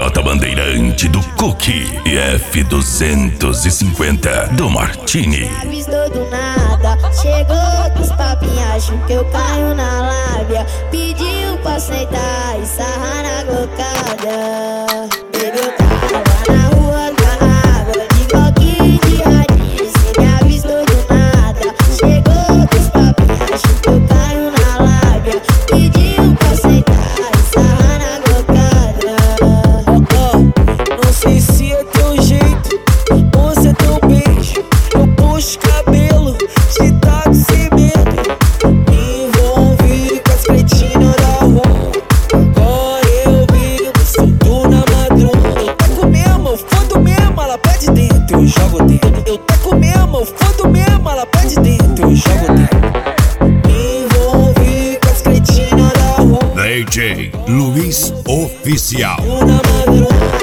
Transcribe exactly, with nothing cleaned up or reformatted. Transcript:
J Bandeirante do Cookie e F duzentos e cinquenta do Martini. Avistou do nada, chegou com os papinhos, achou que eu caio na lábia. Pediu pra sentar e sarrar na gocada. Baby, eu tava na rua com a água, de coquinho de radinho. Cê me avistou do nada, chegou com os papinhos, achou que eu caio na lábia. Pediu pra sentar e sarrar na gocada. Não sei se é teu jeito ou se é teu beijo. Eu puxo cabelo, te taco sem medo. Me envolvi com as cretinas da rua. Agora eu vivo solto na madruga. Eu taco mesmo, eu fodo mesmo, ela pede dentro, eu jogo dentro. Eu taco mesmo, eu fodo mesmo, ela pede dentro, eu jogo dentro. Me envolvi com as cretinas da rua. D J Luiz Oficial. Na madruga.